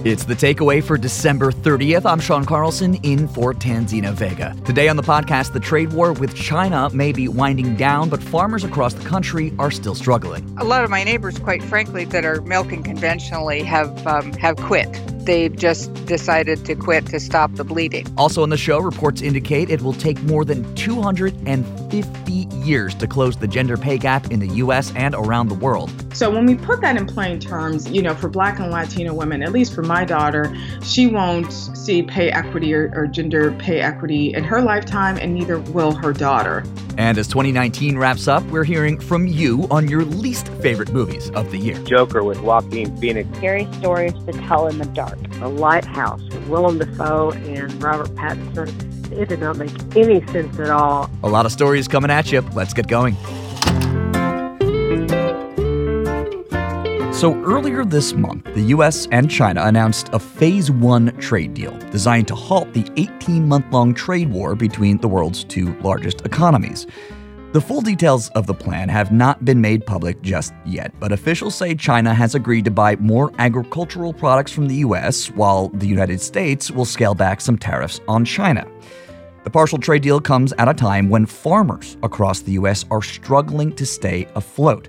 It's The Takeaway for December 30th. I'm Sean Carlson in for Tanzina Vega. Today on the podcast, the trade war with China may be winding down, but farmers across the country are still struggling. A lot of my neighbors, quite frankly, that are milking conventionally have quit. They've just decided to quit to stop the bleeding. Also on the show, reports indicate it will take more than 250 years to close the gender pay gap in the U.S. and around the world. So when we put that in plain terms, for Black and Latino women, at least for my daughter, she won't see pay equity or gender pay equity in her lifetime, and neither will her daughter. And as 2019 wraps up, we're hearing from you on your least favorite movies of the year. Joker with Joaquin Phoenix. Scary stories to tell in the dark. The Lighthouse with Willem Dafoe and Robert Pattinson. It did not make any sense at all. A lot of stories coming at you. Let's get going. So earlier this month, the U.S. and China announced a Phase 1 trade deal designed to halt the 18-month-long trade war between the world's two largest economies. The full details of the plan have not been made public just yet, but officials say China has agreed to buy more agricultural products from the U.S., while the United States will scale back some tariffs on China. The partial trade deal comes at a time when farmers across the U.S. are struggling to stay afloat.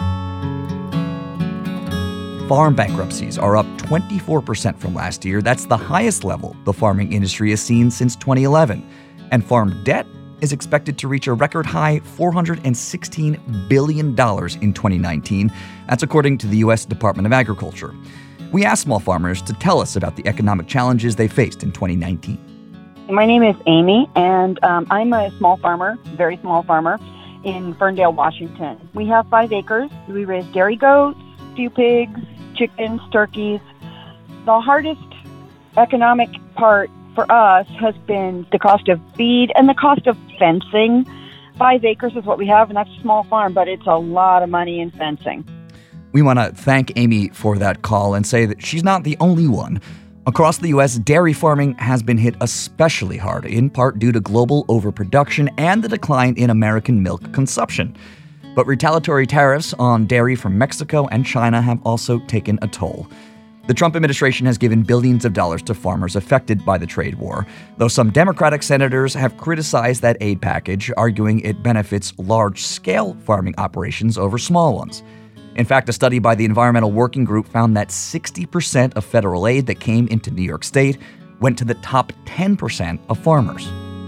Farm bankruptcies are up 24% from last year. That's the highest level the farming industry has seen since 2011. And farm debt is expected to reach a record high $416 billion in 2019. That's according to the U.S. Department of Agriculture. We asked small farmers to tell us about the economic challenges they faced in 2019. My name is Amy, and I'm a small farmer, very small farmer, in Ferndale, Washington. We have 5 acres. We raise dairy goats, few pigs, chickens, turkeys. The hardest economic part for us has been the cost of feed and the cost of fencing. 5 acres is what we have, and that's a small farm, but it's a lot of money in fencing. We want to thank Amy for that call and say that she's not the only one. Across the U.S., dairy farming has been hit especially hard, in part due to global overproduction and the decline in American milk consumption. But retaliatory tariffs on dairy from Mexico and China have also taken a toll. The Trump administration has given billions of dollars to farmers affected by the trade war, though some Democratic senators have criticized that aid package, arguing it benefits large-scale farming operations over small ones. In fact, a study by the Environmental Working Group found that 60% of federal aid that came into New York State went to the top 10% of farmers.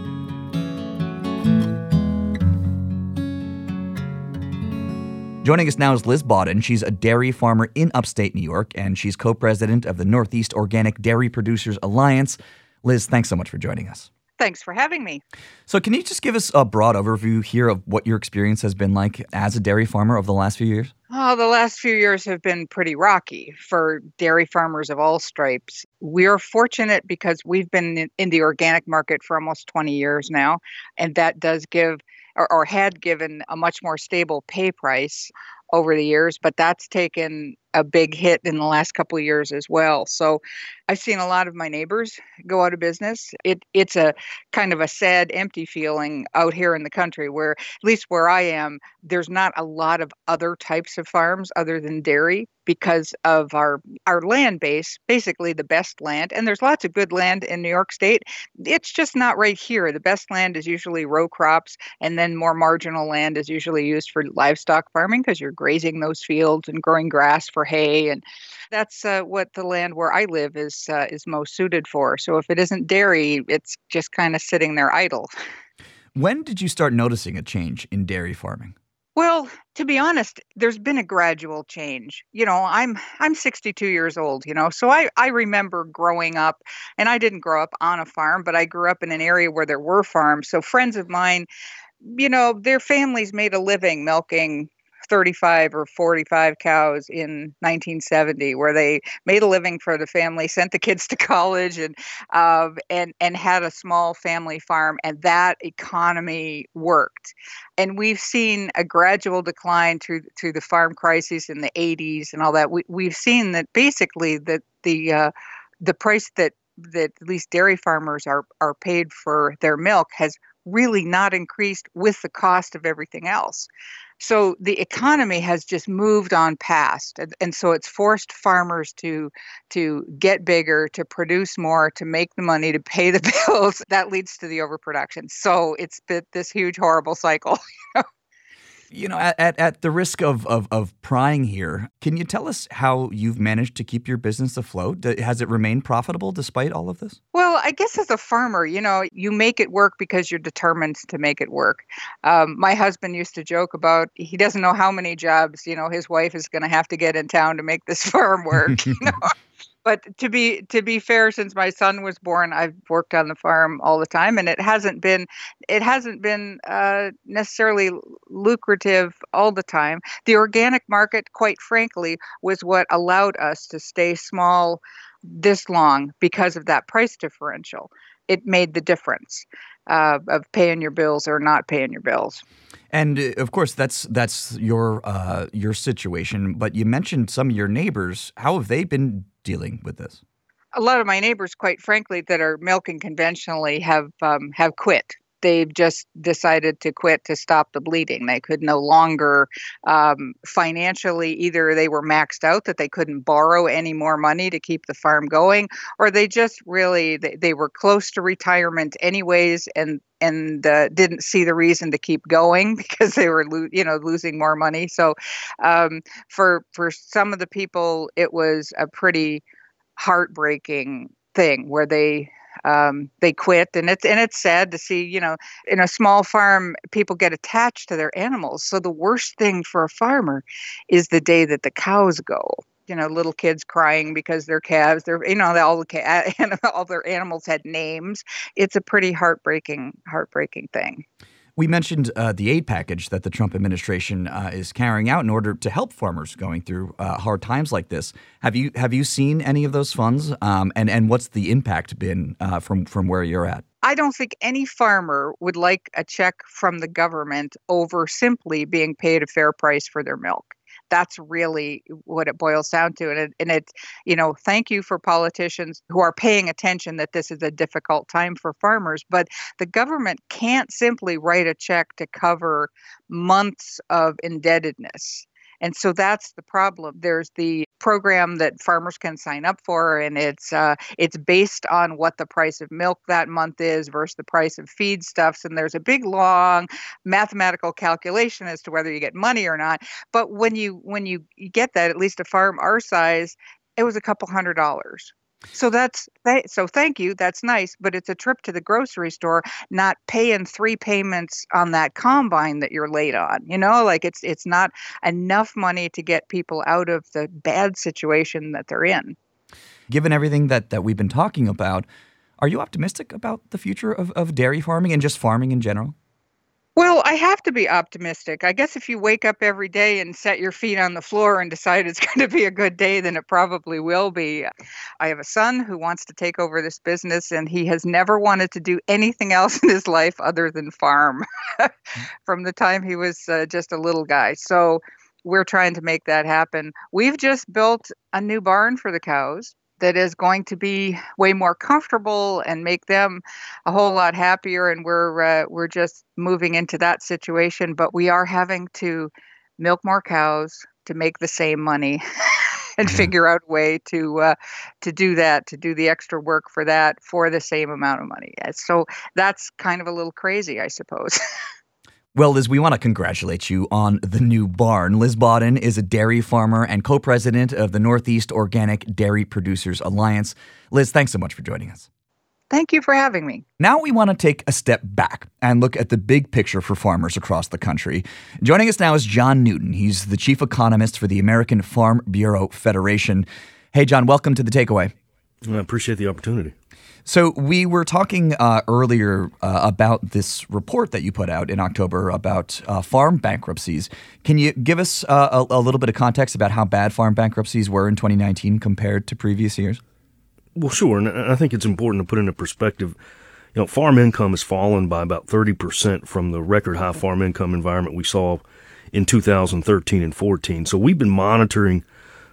Joining us now is Liz Bawden. She's a dairy farmer in upstate New York, and she's co-president of the Northeast Organic Dairy Producers Alliance. Liz, thanks so much for joining us. Thanks for having me. So can you just give us a broad overview here of what your experience has been like as a dairy farmer over the last few years? Oh, the last few years have been pretty rocky for dairy farmers of all stripes. We are fortunate because we've been in the organic market for almost 20 years now, and that does give or had given a much more stable pay price over the years, but that's taken a big hit in the last couple of years as well. So I've seen a lot of my neighbors go out of business. It's a kind of a sad, empty feeling out here in the country where, at least where I am, there's not a lot of other types of farms other than dairy because of our land base, basically the best land. And there's lots of good land in New York State. It's just not right here. The best land is usually row crops, and then more marginal land is usually used for livestock farming because you're grazing those fields and growing grass for hay. And that's what the land where I live is most suited for. So if it isn't dairy, it's just kind of sitting there idle. When did you start noticing a change in dairy farming? Well, to be honest, there's been a gradual change. I'm 62 years old, so I remember growing up, and I didn't grow up on a farm, but I grew up in an area where there were farms. So friends of mine, their families made a living milking 35 or 45 cows in 1970, where they made a living for the family, sent the kids to college, and had a small family farm, and that economy worked. And we've seen a gradual decline through the farm crisis in the 80s and all that. We've seen that basically that the price that at least dairy farmers are paid for their milk has really not increased with the cost of everything else. So the economy has just moved on past. And so it's forced farmers to get bigger, to produce more, to make the money, to pay the bills. That leads to the overproduction. So it's been this huge, horrible cycle. At the risk of prying here, can you tell us how you've managed to keep your business afloat? Has it remained profitable despite all of this? Well, I guess as a farmer, you make it work because you're determined to make it work. My husband used to joke about he doesn't know how many jobs, his wife is going to have to get in town to make this farm work. But to be fair, since my son was born, I've worked on the farm all the time, and it hasn't been necessarily lucrative all the time. The organic market, quite frankly, was what allowed us to stay small this long because of that price differential. It made the difference of paying your bills or not paying your bills. And of course, that's your situation. But you mentioned some of your neighbors. How have they been dealing with this? A lot of my neighbors, quite frankly, that are milking conventionally have quit. They've just decided to quit to stop the bleeding. They could no longer financially, either they were maxed out that they couldn't borrow any more money to keep the farm going, or they just really, they were close to retirement anyways and didn't see the reason to keep going because they were losing more money. So for some of the people, it was a pretty heartbreaking thing where they quit, and it's sad to see, in a small farm, people get attached to their animals. So the worst thing for a farmer is the day that the cows go. Little kids crying because their calves, all their animals had names. It's a pretty heartbreaking thing. We mentioned the aid package that the Trump administration is carrying out in order to help farmers going through hard times like this. Have you seen any of those funds? And what's the impact been from where you're at? I don't think any farmer would like a check from the government over simply being paid a fair price for their milk. That's really what it boils down to. And it's, thank you for politicians who are paying attention that this is a difficult time for farmers. But the government can't simply write a check to cover months of indebtedness. And so that's the problem. There's the program that farmers can sign up for, and it's based on what the price of milk that month is versus the price of feedstuffs. And there's a big, long mathematical calculation as to whether you get money or not. But when you get that, at least a farm our size, it was a couple $100. So thank you. That's nice. But it's a trip to the grocery store, not paying 3 payments on that combine that you're late on. It's not enough money to get people out of the bad situation that they're in. Given everything that we've been talking about, are you optimistic about the future of dairy farming and just farming in general? Well, I have to be optimistic. I guess if you wake up every day and set your feet on the floor and decide it's going to be a good day, then it probably will be. I have a son who wants to take over this business, and he has never wanted to do anything else in his life other than farm from the time he was just a little guy. So we're trying to make that happen. We've just built a new barn for the cows that is going to be way more comfortable and make them a whole lot happier. And we're just moving into that situation. But we are having to milk more cows to make the same money and figure out a way to do that, to do the extra work for that for the same amount of money. So that's kind of a little crazy, I suppose. Well, Liz, we want to congratulate you on the new barn. Liz Bodden is a dairy farmer and co-president of the Northeast Organic Dairy Producers Alliance. Liz, thanks so much for joining us. Thank you for having me. Now we want to take a step back and look at the big picture for farmers across the country. Joining us now is John Newton. He's the chief economist for the American Farm Bureau Federation. Hey, John, welcome to The Takeaway. I appreciate the opportunity. So we were talking earlier about this report that you put out in October about farm bankruptcies. Can you give us a little bit of context about how bad farm bankruptcies were in 2019 compared to previous years? Well, sure. And I think it's important to put into perspective, farm income has fallen by about 30% from the record high farm income environment we saw in 2013 and 14. So we've been monitoring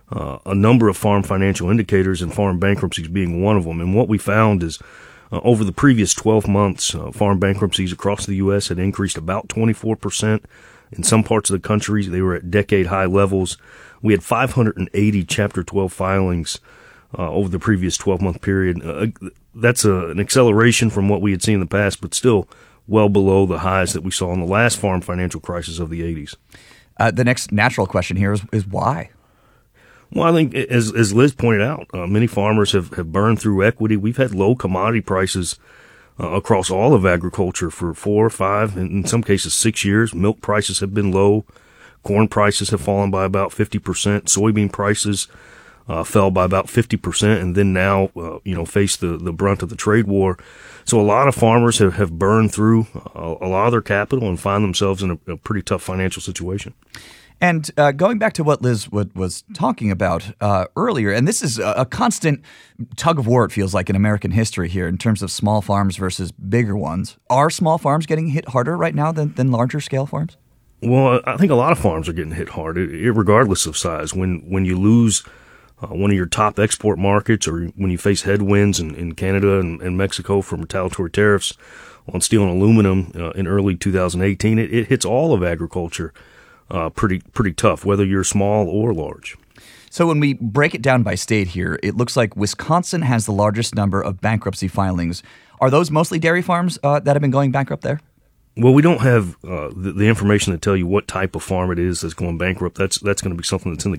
a number of farm financial indicators, and farm bankruptcies being one of them. And what we found is over the previous 12 months, farm bankruptcies across the U.S. had increased about 24%. In some parts of the country, they were at decade-high levels. We had 580 Chapter 12 filings over the previous 12-month period. That's an acceleration from what we had seen in the past, but still well below the highs that we saw in the last farm financial crisis of the 80s. The next natural question here is why? Well, I think, as Liz pointed out, many farmers have burned through equity. We've had low commodity prices across all of agriculture for 4 or 5, and in some cases 6 years. Milk prices have been low. Corn prices have fallen by about 50%. Soybean prices fell by about 50%, and then now, face the brunt of the trade war. So a lot of farmers have burned through a lot of their capital and find themselves in a pretty tough financial situation. And going back to what Liz was talking about earlier, and this is a constant tug of war, it feels like, in American history here in terms of small farms versus bigger ones. Are small farms getting hit harder right now than larger scale farms? Well, I think a lot of farms are getting hit hard, regardless of size. When you lose one of your top export markets, or when you face headwinds in Canada and Mexico from retaliatory tariffs on steel and aluminum in early 2018, it hits all of agriculture pretty tough, whether you're small or large. So when we break it down by state here, it looks like Wisconsin has the largest number of bankruptcy filings. Are those mostly dairy farms that have been going bankrupt there? Well, we don't have the information to tell you what type of farm it is that's going bankrupt. That's going to be something that's in the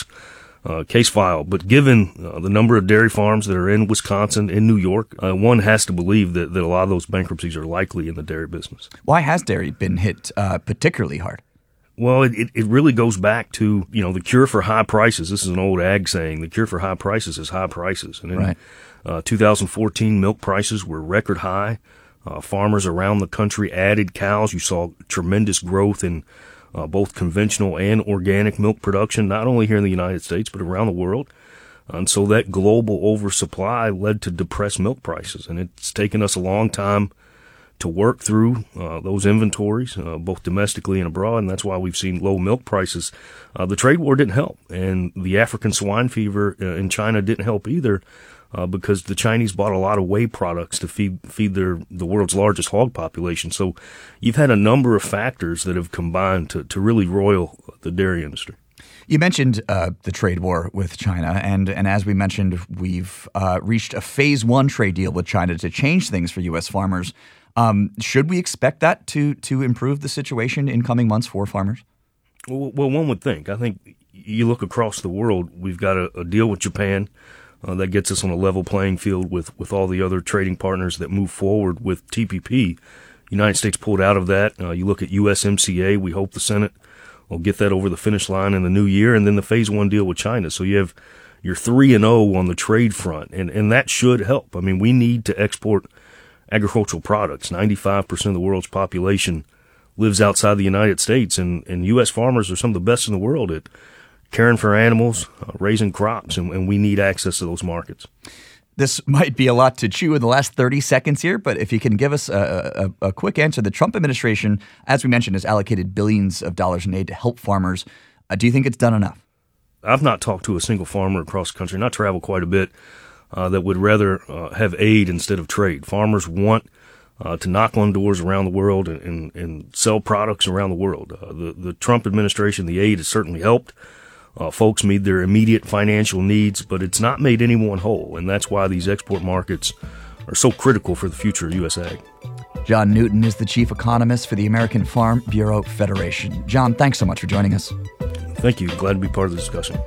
case file. But given the number of dairy farms that are in Wisconsin, in New York, one has to believe that a lot of those bankruptcies are likely in the dairy business. Why has dairy been hit particularly hard? Well, it really goes back to, the cure for high prices. This is an old ag saying. The cure for high prices is high prices. And in 2014, milk prices were record high. Farmers around the country added cows. You saw tremendous growth in both conventional and organic milk production, not only here in the United States, but around the world. And so that global oversupply led to depressed milk prices. And it's taken us a long time to work through those inventories, both domestically and abroad, and that's why we've seen low milk prices. The trade war didn't help, and the African swine fever in China didn't help either, because the Chinese bought a lot of whey products to feed the world's largest hog population. So you've had a number of factors that have combined to really roil the dairy industry. You mentioned the trade war with China, and as we mentioned, we've reached a phase 1 trade deal with China to change things for U.S. farmers. Should we expect that to improve the situation in coming months for farmers? Well, one would think. I think you look across the world, we've got a deal with Japan that gets us on a level playing field with all the other trading partners that move forward with TPP. United States pulled out of that. You look at USMCA, we hope the Senate will get that over the finish line in the new year, and then the phase 1 deal with China. So you have your 3-0 on the trade front, and that should help. I mean, we need to export agricultural products. 95% of the world's population lives outside the United States, and U.S. farmers are some of the best in the world at caring for animals, raising crops, and we need access to those markets. This might be a lot to chew in the last 30 seconds here, but if you can give us a quick answer. The Trump administration, as we mentioned, has allocated billions of dollars in aid to help farmers. Do you think it's done enough? I've not talked to a single farmer across the country, and I travel quite a bit, that would rather have aid instead of trade. Farmers want to knock on doors around the world and sell products around the world. The Trump administration, the aid has certainly helped. Folks meet their immediate financial needs, but it's not made anyone whole, and that's why these export markets are so critical for the future of U.S. ag. John Newton is the chief economist for the American Farm Bureau Federation. John, thanks so much for joining us. Thank you. Glad to be part of the discussion.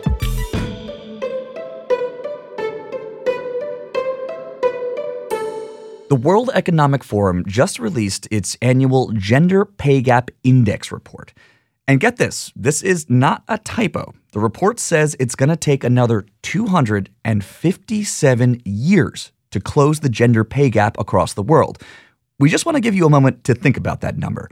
The World Economic Forum just released its annual Gender Pay Gap Index report. And get this is not a typo. The report says it's going to take another 257 years to close the gender pay gap across the world. We just want to give you a moment to think about that number.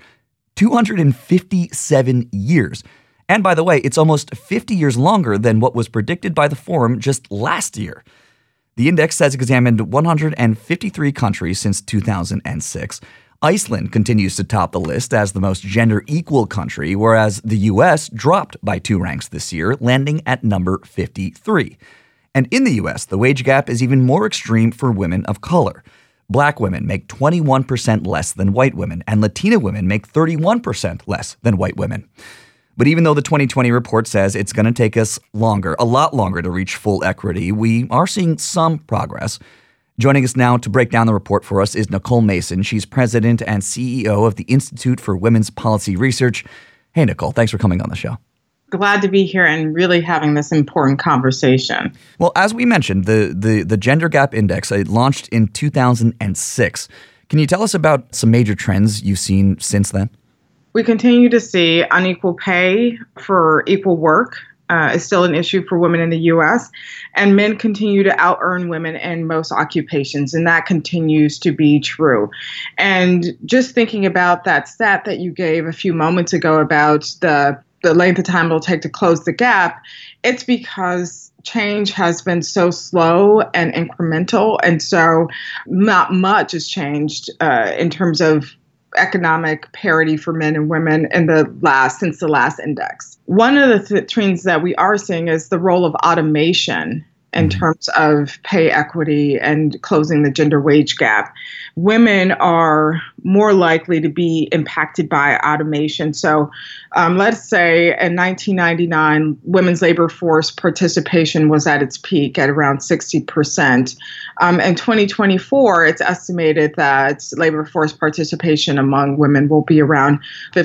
257 years. And by the way, it's almost 50 years longer than what was predicted by the forum just last year. The index has examined 153 countries since 2006. Iceland continues to top the list as the most gender-equal country, whereas the U.S. dropped by 2 ranks this year, landing at number 53. And in the U.S., the wage gap is even more extreme for women of color. Black women make 21% less than white women, and Latina women make 31% less than white women. But even though the 2020 report says it's going to take us longer, a lot longer, to reach full equity, we are seeing some progress. Joining us now to break down the report for us is Nicole Mason. She's president and CEO of the Institute for Women's Policy Research. Hey, Nicole, thanks for coming on the show. Glad to be here and really having this important conversation. Well, as we mentioned, the Gender Gap Index, it launched in 2006. Can you tell us about some major trends you've seen since then? We continue to see unequal pay for equal work is still an issue for women in the U.S., and men continue to out-earn women in most occupations, and that continues to be true. And just thinking about that stat that you gave a few moments ago about the length of time it'll take to close the gap, it's because change has been so slow and incremental, and so not much has changed in terms of economic parity for men and women since the last index. One of the trends that we are seeing is the role of automation in terms of pay equity and closing the gender wage gap. Women are more likely to be impacted by automation. So let's say in 1999, women's labor force participation was at its peak at around 60%. In 2024, it's estimated that labor force participation among women will be around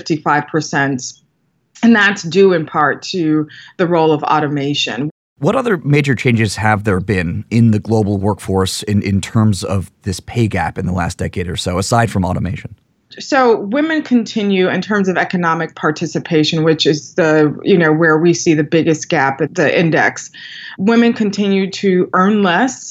55%. And that's due in part to the role of automation. What other major changes have there been in the global workforce in terms of this pay gap in the last decade or so, aside from automation? So women continue in terms of economic participation, which is where we see the biggest gap at the index. Women continue to earn less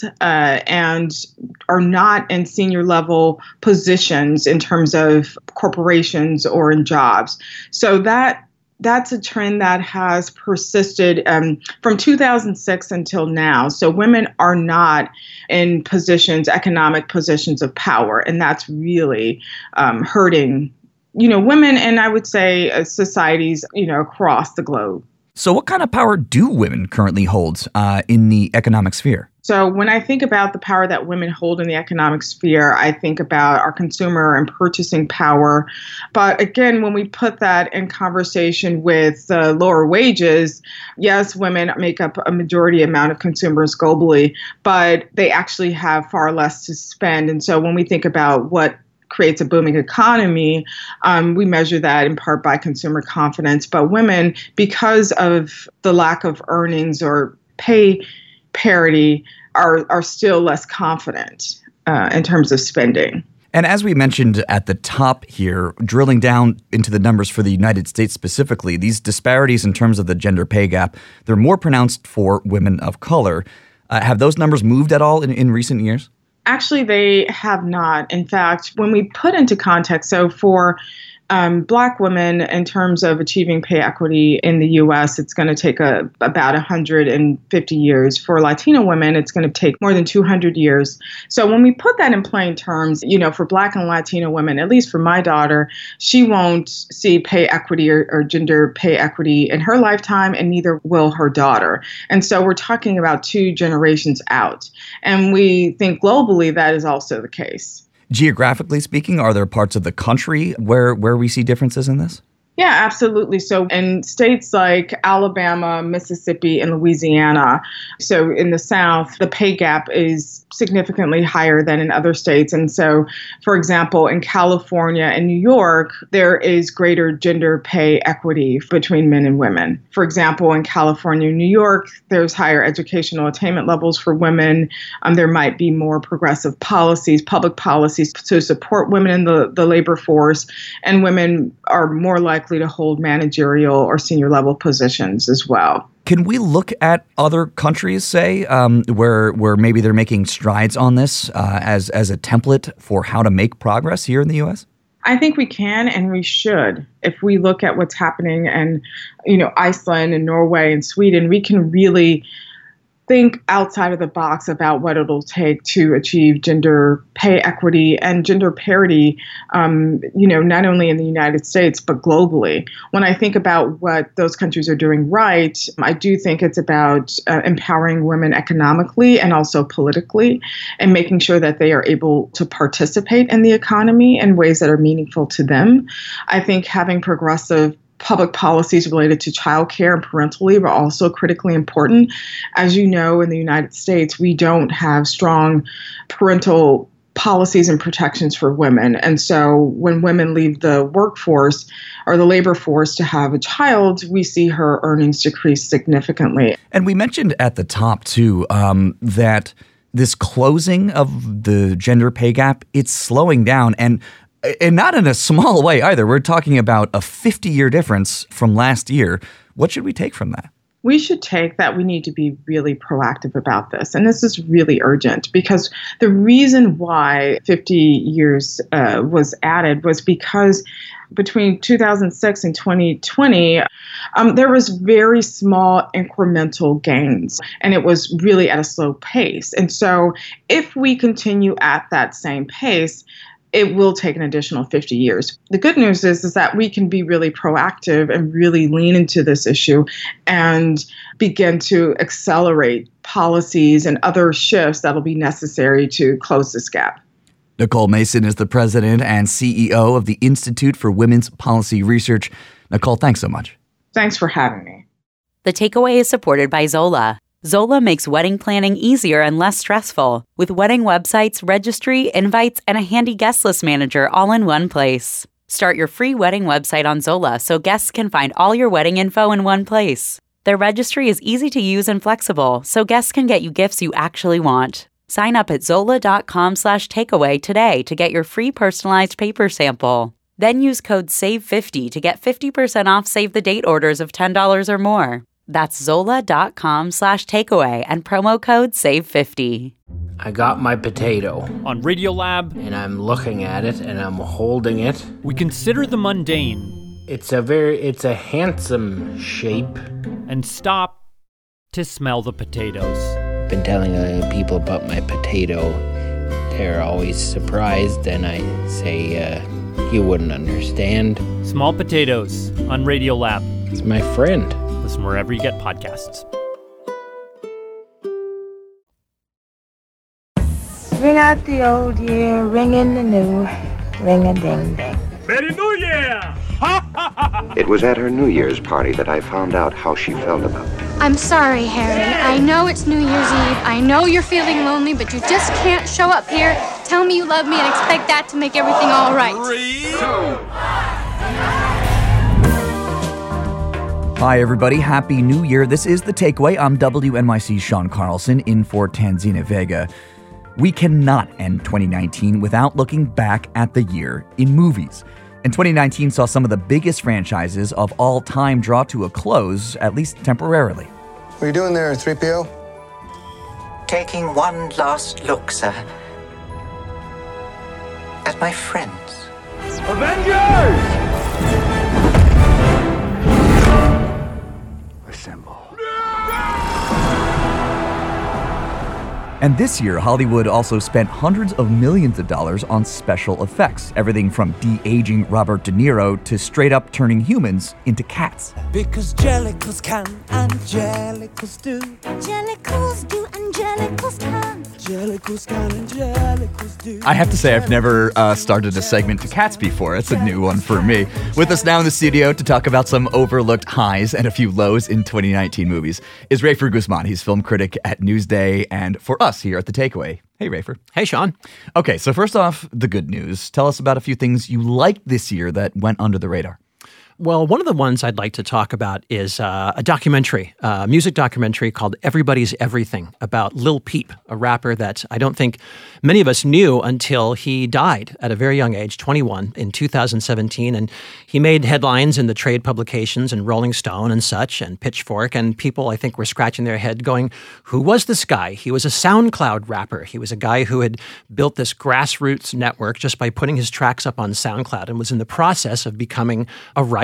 and are not in senior level positions in terms of corporations or in jobs. So that's a trend that has persisted from 2006 until now. So women are not in economic positions of power, and that's really hurting, women and I would say societies, across the globe. So what kind of power do women currently hold in the economic sphere? So when I think about the power that women hold in the economic sphere, I think about our consumer and purchasing power. But again, when we put that in conversation with lower wages, yes, women make up a majority amount of consumers globally, but they actually have far less to spend. And so when we think about what creates a booming economy, we measure that in part by consumer confidence. But women, because of the lack of earnings or pay parity, are still less confident in terms of spending. And as we mentioned at the top here, drilling down into the numbers for the United States specifically, these disparities in terms of the gender pay gap, they're more pronounced for women of color. Have those numbers moved at all in recent years? Actually, they have not. In fact, when we put into context, so for Black women, in terms of achieving pay equity in the U.S., it's going to take about 150 years. For Latino women, it's going to take more than 200 years. So when we put that in plain terms, for Black and Latino women, at least for my daughter, she won't see pay equity or gender pay equity in her lifetime, and neither will her daughter. And so we're talking about 2 generations out. And we think globally that is also the case. Geographically speaking, are there parts of the country where we see differences in this? Yeah, absolutely. So in states like Alabama, Mississippi, and Louisiana, so in the South, the pay gap is significantly higher than in other states. And so, for example, in California and New York, there is greater gender pay equity between men and women. For example, in California and New York, there's higher educational attainment levels for women. There might be more progressive policies, public policies to support women in the labor force, and women are more likely to hold managerial or senior level positions as well. Can we look at other countries, say, where maybe they're making strides on this as a template for how to make progress here in the U.S.? I think we can and we should. If we look at what's happening in, Iceland and Norway and Sweden, we can really think outside of the box about what it'll take to achieve gender pay equity and gender parity, not only in the United States, but globally. When I think about what those countries are doing right, I do think it's about empowering women economically and also politically, and making sure that they are able to participate in the economy in ways that are meaningful to them. I think having progressive public policies related to childcare and parental leave are also critically important. As you know, in the United States, we don't have strong parental policies and protections for women. And so when women leave the workforce or the labor force to have a child, we see her earnings decrease significantly. And we mentioned at the top, too, that this closing of the gender pay gap, it's slowing down. And not in a small way either. We're talking about a 50-year difference from last year. What should we take from that? We should take that we need to be really proactive about this. And this is really urgent, because the reason why 50 years was added was because between 2006 and 2020, there was very small incremental gains, and it was really at a slow pace. And so if we continue at that same pace, it will take an additional 50 years. The good news is that we can be really proactive and really lean into this issue and begin to accelerate policies and other shifts that will be necessary to close this gap. Nicole Mason is the president and CEO of the Institute for Women's Policy Research. Nicole, thanks so much. Thanks for having me. The Takeaway is supported by Zola. Zola makes wedding planning easier and less stressful with wedding websites, registry, invites, and a handy guest list manager all in one place. Start your free wedding website on Zola so guests can find all your wedding info in one place. Their registry is easy to use and flexible, so guests can get you gifts you actually want. Sign up at zola.com/takeaway today to get your free personalized paper sample. Then use code SAVE50 to get 50% off Save the Date orders of $10 or more. That's zola.com/takeaway and promo code SAVE50. I got my potato. On Radiolab. And I'm looking at it and I'm holding it. We consider the mundane. It's a handsome shape. And stop to smell the potatoes. Been telling people about my potato. They're always surprised, and I say, you wouldn't understand. Small Potatoes on Radiolab. It's my friend. Listen wherever you get podcasts. Ring out the old year, ring in the new, ring-a-ding-ding. Merry New Year! It was at her New Year's party that I found out how she felt about me. I'm sorry, Harry. I know it's New Year's Eve. I know you're feeling lonely, but you just can't show up here, tell me you love me, and expect that to make everything all right. 3, 2. Hi, everybody. Happy New Year. This is The Takeaway. I'm WNYC's Sean Carlson in for Tanzina Vega. We cannot end 2019 without looking back at the year in movies. And 2019 saw some of the biggest franchises of all time draw to a close, at least temporarily. What are you doing there, 3PO? Taking one last look, sir, at my friends. Avengers! Assemble. And this year, Hollywood also spent hundreds of millions of dollars on special effects, everything from de-aging Robert De Niro to straight up turning humans into cats. Because jellicles can, angelicals do. Jellicles do, angelicals can. Jellicles can, angelicals do. I have to say, I've never started a segment to cats before. It's a new one for me. With us now in the studio to talk about some overlooked highs and a few lows in 2019 movies is Rafer Guzman. He's film critic at Newsday and for us here at The Takeaway. Hey, Rafer. Hey, Sean. Okay, so first off, the good news. Tell us about a few things you liked this year that went under the radar. Well, one of the ones I'd like to talk about is a documentary, a music documentary called Everybody's Everything about Lil Peep, a rapper that I don't think many of us knew until he died at a very young age, 21, in 2017. And he made headlines in the trade publications and Rolling Stone and such and Pitchfork. And people, I think, were scratching their head going, who was this guy? He was a SoundCloud rapper. He was a guy who had built this grassroots network just by putting his tracks up on SoundCloud and was in the process of becoming a writer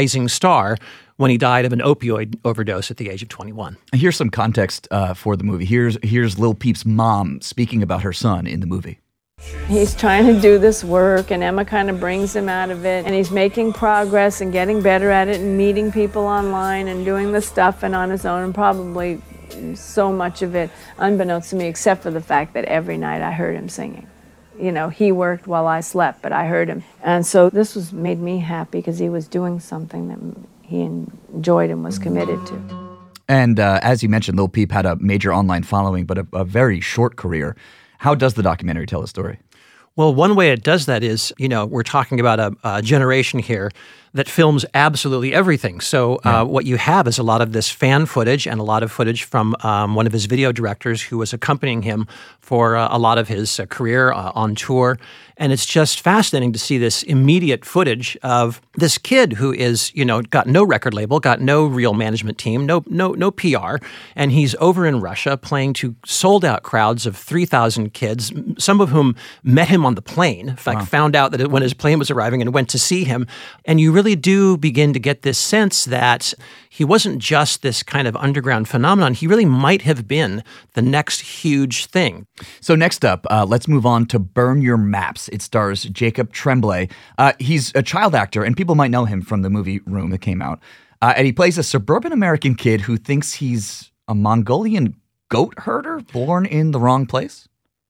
rising star when he died of an opioid overdose at the age of 21. Here's some context for the movie. Here's Lil Peep's mom speaking about her son in the movie. He's trying to do this work, and Emma kind of brings him out of it, and he's making progress and getting better at it and meeting people online and doing the stuff and on his own, and probably so much of it unbeknownst to me, except for the fact that every night I heard him singing. You know, he worked while I slept, but I heard him. And so this made me happy because he was doing something that he enjoyed and was committed to. And as you mentioned, Lil Peep had a major online following, but a very short career. How does the documentary tell the story? Well, one way it does that is, we're talking about a generation here that films absolutely everything. So what you have is a lot of this fan footage and a lot of footage from one of his video directors who was accompanying him for a lot of his career on tour. And it's just fascinating to see this immediate footage of this kid who is, got no record label, got no real management team, no PR, and he's over in Russia playing to sold-out crowds of 3,000 kids, some of whom met him on the plane. In fact, found out that when his plane was arriving and went to see him. And you really do begin to get this sense that he wasn't just this kind of underground phenomenon. He really might have been the next huge thing. So next up, let's move on to Burn Your Maps. It stars Jacob Tremblay. He's a child actor, and people might know him from the movie Room that came out. And he plays a suburban American kid who thinks he's a Mongolian goat herder born in the wrong place.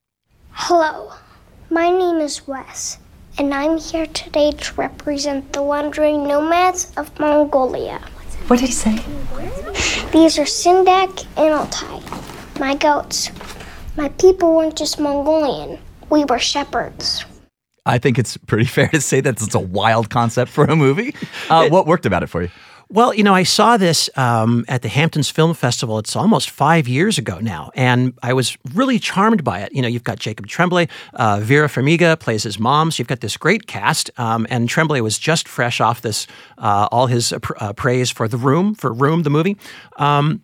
Hello, my name is Wes, and I'm here today to represent the wandering nomads of Mongolia. What did he say? These are Sindak and Altai, my goats. My people weren't just Mongolian. We were shepherds. I think it's pretty fair to say that it's a wild concept for a movie. What worked about it for you? Well, I saw this at the Hamptons Film Festival. It's almost 5 years ago now, and I was really charmed by it. You've got Jacob Tremblay, Vera Farmiga plays his mom, so you've got this great cast, and Tremblay was just fresh off this, all his praise for Room, the movie. And,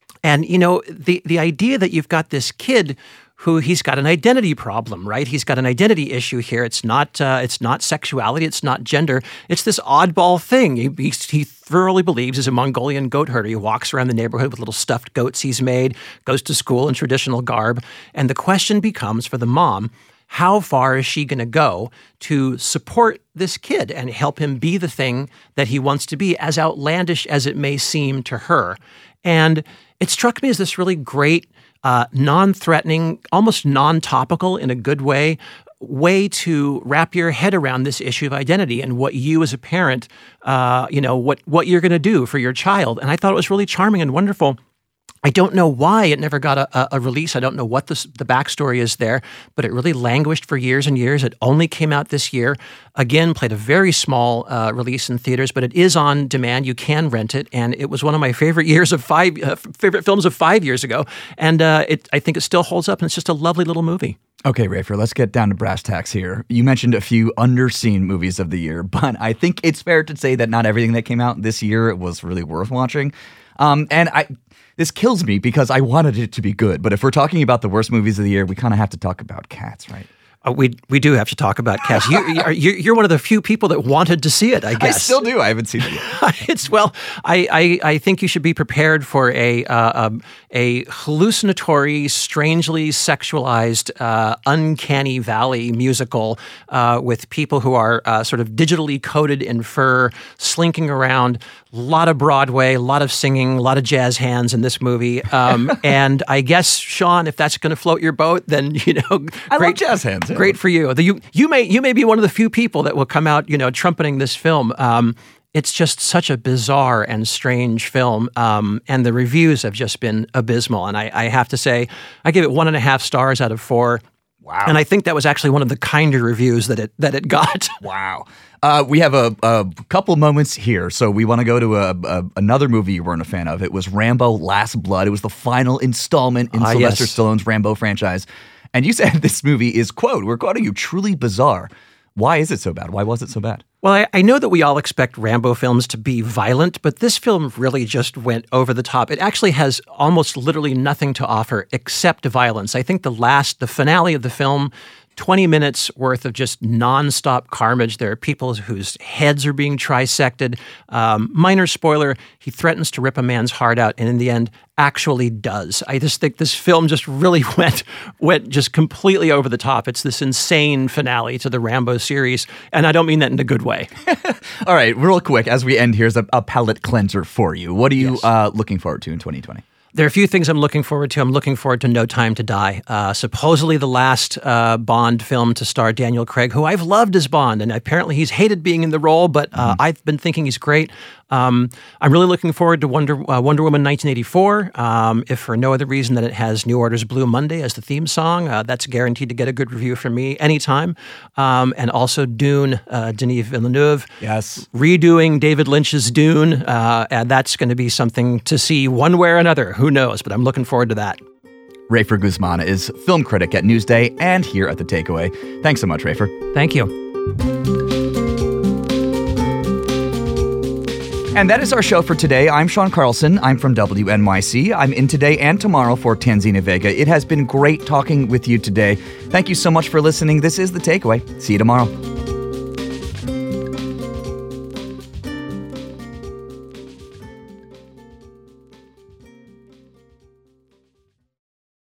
the idea that you've got this kid who he's got an identity problem, right? He's got an identity issue here. It's not sexuality. It's not gender. It's this oddball thing. He thoroughly believes he's a Mongolian goat herder. He walks around the neighborhood with little stuffed goats he's made, goes to school in traditional garb. And the question becomes for the mom, how far is she going to go to support this kid and help him be the thing that he wants to be, as outlandish as it may seem to her? And it struck me as this really great, non-threatening, almost non-topical in a good way to wrap your head around this issue of identity and what you as a parent, what you're going to do for your child. And I thought it was really charming and wonderful. I don't know why it never got a release. I don't know what the backstory is there, but it really languished for years and years. It only came out this year. Again, played a very small release in theaters, but it is on demand. You can rent it, and it was one of my favorite favorite films of 5 years ago. And I think it still holds up, and it's just a lovely little movie. Okay, Rafer, let's get down to brass tacks here. You mentioned a few underseen movies of the year, but I think it's fair to say that not everything that came out this year was really worth watching. This kills me because I wanted it to be good. But if we're talking about the worst movies of the year, we kind of have to talk about Cats, right? We do have to talk about Cats. You're one of the few people that wanted to see it, I guess. I still do. I haven't seen it yet. I think you should be prepared for a hallucinatory, strangely sexualized, uncanny valley musical with people who are sort of digitally coated in fur, slinking around. A lot of Broadway, a lot of singing, a lot of jazz hands in this movie. And I guess, Sean, if that's going to float your boat, then, I love jazz hands. Yeah. Great for you. You may be one of the few people that will come out, trumpeting this film. It's just such a bizarre and strange film, and the reviews have just been abysmal. And I have to say, I give it 1.5 stars out of 4. Wow! And I think that was actually one of the kinder reviews that it got. Wow! We have a couple moments here, so we want to go to another movie you weren't a fan of. It was Rambo: Last Blood. It was the final installment in Sylvester Stallone's Rambo franchise. And you said this movie is, quote, we're quoting you, truly bizarre. Why is it so bad? Why was it so bad? Well, I know that we all expect Rambo films to be violent, but this film really just went over the top. It actually has almost literally nothing to offer except violence. I think the finale of the film 20 minutes worth of just nonstop carnage. There are people whose heads are being trisected. Minor spoiler, he threatens to rip a man's heart out, and in the end, actually does. I just think this film just really went just completely over the top. It's this insane finale to the Rambo series, and I don't mean that in a good way. All right, real quick, as we end, here's a palate cleanser for you. What are you looking forward to in 2020? There are a few things I'm looking forward to. I'm looking forward to No Time to Die, supposedly the last Bond film to star Daniel Craig, who I've loved as Bond, and apparently he's hated being in the role, but I've been thinking he's great. I'm really looking forward to Wonder Woman 1984, if for no other reason than it has New Order's Blue Monday as the theme song. That's guaranteed to get a good review from me anytime. And also Dune, Denis Villeneuve. Yes. Redoing David Lynch's Dune, and that's going to be something to see one way or another. Who knows? But I'm looking forward to that. Rafer Guzman is film critic at Newsday and here at The Takeaway. Thanks so much, Rafer. Thank you. And that is our show for today. I'm Sean Carlson. I'm from WNYC. I'm in today and tomorrow for Tanzina Vega. It has been great talking with you today. Thank you so much for listening. This is The Takeaway. See you tomorrow.